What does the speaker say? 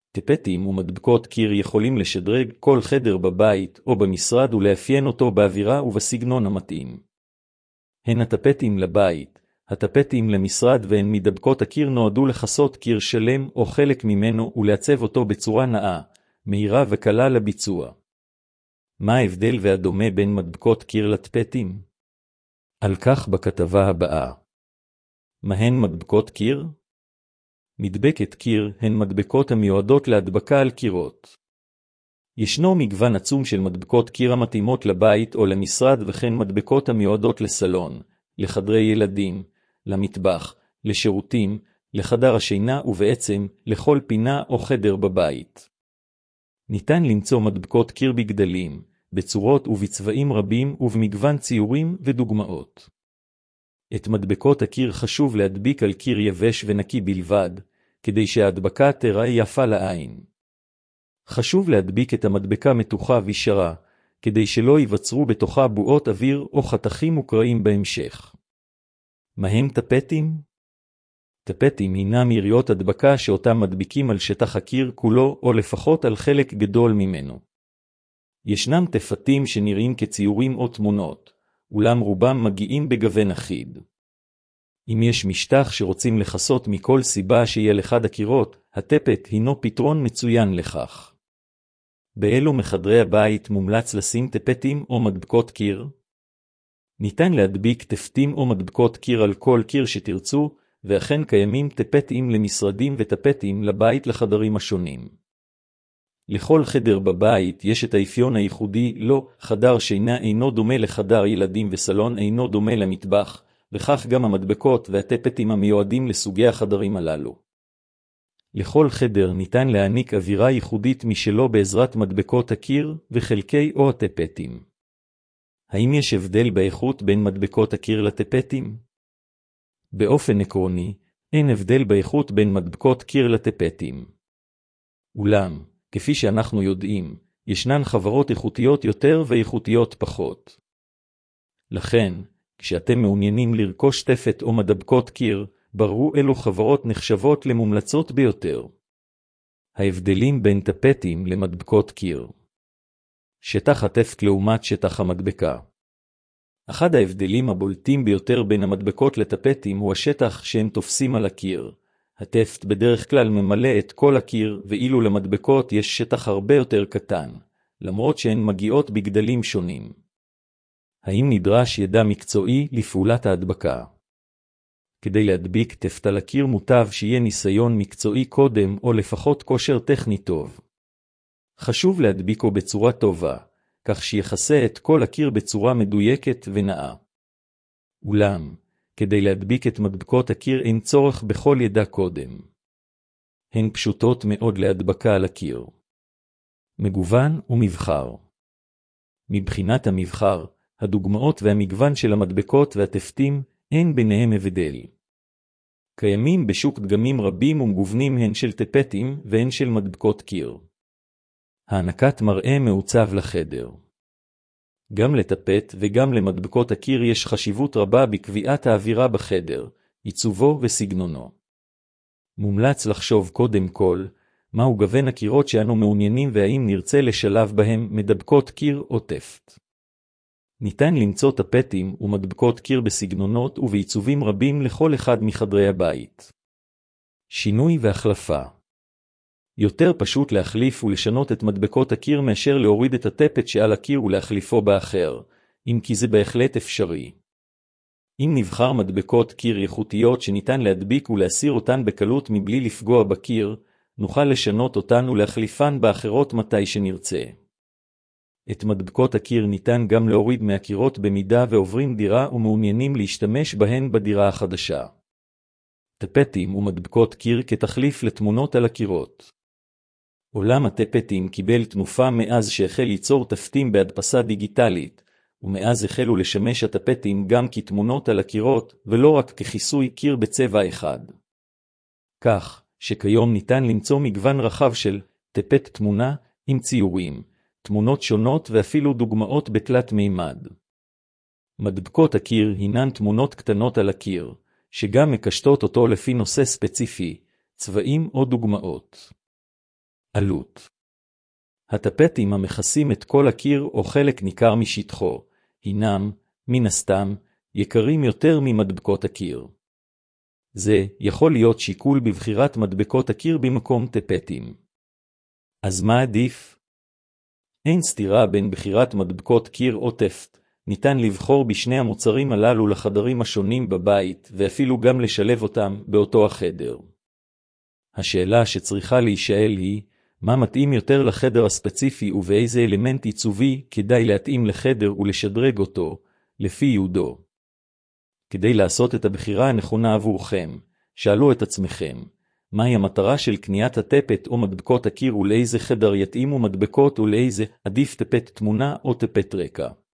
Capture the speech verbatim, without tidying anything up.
טפטים ומדבקות קיר יכולים לשדרג כל חדר בבית או במשרד ולאפיין אותו באווירה ובסגנון המתאים. הן הטפטים לבית, הטפטים למשרד והן מדבקות הקיר נועדו לחסות קיר שלם או חלק ממנו ולעצב אותו בצורה נאה, מהירה וקלה לביצוע. מה ההבדל והדומה בין מדבקות קיר לטפטים? על כך בכתבה הבאה. מהן מדבקות קיר? מדבקת קיר הן מדבקות המיועדות להדבקה על קירות. ישנו מגוון עצום של מדבקות קיר המתאימות לבית או למשרד וכן מדבקות המיועדות לסלון, לחדרי ילדים, למטבח, לשירותים, לחדר השינה ובעצם לכל פינה או חדר בבית. ניתן למצוא מדבקות קיר בגדלים, בצורות ובצבעים רבים ובמגוון ציורים ודוגמאות. את מדבקות הקיר חשוב להדביק על קיר יבש ונקי בלבד, כדי שההדבקה תראה יפה לעין. חשוב להדביק את המדבקה מתוחה וישרה, כדי שלא ייווצרו בתוכה בועות אוויר או חתכים וקרעים בהמשך. מהם טפטים? טפטים הינם יריעות הדבקה שאותם מדביקים על שטח הקיר כולו או לפחות על חלק גדול ממנו. ישנם טפטים שנראים כציורים או תמונות, אולם רובם מגיעים בגוון אחיד. אם יש משטח שרוצים לחסות מכל סיבה שיהיה לחד הקירות, הטפט הינו פתרון מצוין לכך. באילו מחדרי הבית מומלץ לשים טפטים או מדבקות קיר? ניתן להדביק טפטים או מדבקות קיר על כל קיר שתרצו, ואכן קיימים טפטים למשרדים וטפטים לבית לחדרים השונים. לכל חדר בבית יש את האפיון הייחודי לו, חדר שינה אינו דומה לחדר ילדים וסלון אינו דומה למטבח, וכך גם המדבקות והטפטים המיועדים לסוגי החדרים הללו. לכל חדר ניתן להעניק אווירה ייחודית משלו בעזרת מדבקות הקיר וחלקי או הטפטים. האם יש הבדל באיכות בין מדבקות הקיר לטפטים? באופן עקרוני, אין הבדל באיכות בין מדבקות קיר לטפטים. אולם, כפי שאנחנו יודעים, ישנן חברות איכותיות יותר ואיכותיות פחות. לכן, כשאתם מעוניינים לרכוש טפט או מדבקות קיר, ברו אלו חברות נחשבות למומלצות ביותר. ההבדלים בין טפטים למדבקות קיר. שטח הטפט לעומת שטח המדבקה. אחד ההבדלים הבולטים ביותר בין המדבקות לטפטים הוא השטח שהם תופסים על הקיר. הטפט בדרך כלל ממלא את כל הקיר, ואילו למדבקות יש שטח הרבה יותר קטן, למרות שהן מגיעות בגדלים שונים. האם נדרש ידע מקצועי לפעולת ההדבקה? כדי להדביק טפט על הקיר מוטב שיהיה ניסיון מקצועי קודם או לפחות כושר טכני טוב. חשוב להדביקו בצורה טובה, כך שיחסה את כל הקיר בצורה מדויקת ונאה. אולם, כדי להדביק את מדבקות הקיר אין צורך בכל ידע קודם. הן פשוטות מאוד להדבקה על הקיר. מגוון ומבחר. מבחינת המבחר, הדוגמאות והמגוון של המדבקות והטפטים אין ביניהם הבדל. קיימים בשוק דגמים רבים ומגוונים הן של טפטים והן של מדבקות קיר. הענקת מראה מעוצב לחדר. גם לטפט וגם למדבקות הקיר יש חשיבות רבה בקביעת האווירה בחדר, עיצובו וסגנונו. מומלץ לחשוב קודם כל, מהו גוון הקירות שאנו מעוניינים והאם נרצה לשלב בהם מדבקות קיר או טפט. ניתן למצוא טפטים ומדבקות קיר בסגנונות ובעיצובים רבים לכל אחד מחדרי הבית. שינוי והחלפה. יותר פשוט להחליף ולשנות את מדבקות הקיר מאשר להוריד את הטפט שעל הקיר ולהחליפו באחר, אם כי זה בהחלט אפשרי. אם נבחר מדבקות קיר איכותיות שניתן להדביק ולהסיר אותן בקלות מבלי לפגוע בקיר, נוכל לשנות אותן ולהחליפן באחרות מתי שנרצה. את מדבקות הקיר ניתן גם להוריד מהקירות במידה ועוברים דירה ומעוניינים להשתמש בהן בדירה החדשה. טפטים ומדבקות קיר כתחליף לתמונות על הקירות. עולם הטפטים קיבל תנופה מאז שהחל ליצור טפטים בהדפסה דיגיטלית, ומאז החלו לשמש הטפטים גם כתמונות על הקירות ולא רק ככיסוי קיר בצבע אחד. כך שכיום ניתן למצוא מגוון רחב של טפט תמונה עם ציורים, תמונות שונות ואפילו דוגמאות בתלת מימד. מדבקות הקיר הינן תמונות קטנות על הקיר, שגם מקשטות אותו לפי נושא ספציפי, צבעים או דוגמאות. עלות. הטפטים המכסים את כל הקיר או חלק ניכר משטחו, הינם, מן הסתם, יקרים יותר ממדבקות הקיר. זה יכול להיות שיקול בבחירת מדבקות הקיר במקום טפטים. אז מה עדיף? אין סתירה בין בחירת מדבקות קיר או טפט, ניתן לבחור בשני המוצרים הללו לחדרים השונים בבית, ואפילו גם לשלב אותם באותו החדר. השאלה שצריכה להישאל היא, מה מתאים יותר לחדר הספציפי ובאיזה אלמנט עיצובי כדאי להתאים לחדר ולשדרג אותו, לפי ייעודו. כדי לעשות את הבחירה הנכונה עבורכם, שאלו את עצמכם, מהי המטרה של קניית הטפט או מדבקות הקיר ולאיזה חדר יתאימו מדבקות ולאיזה עדיף טפט תמונה או טפט רקע.